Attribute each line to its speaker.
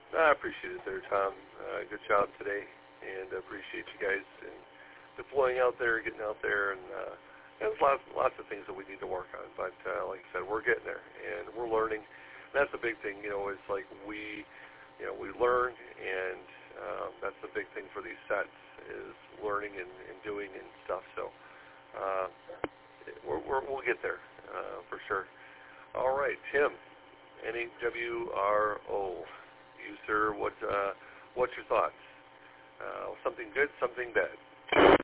Speaker 1: I appreciate it there, Tom. Good job today, and appreciate you guys and deploying out there, getting out there, and there's lots of things that we need to work on. But like I said, we're getting there, and we're learning. And that's the big thing, is like we learn, and that's the big thing for these sets is learning and doing and stuff. So we'll get there for sure. All right, Tim, NHWRO. You, sir, what's your thoughts? Something good, something bad?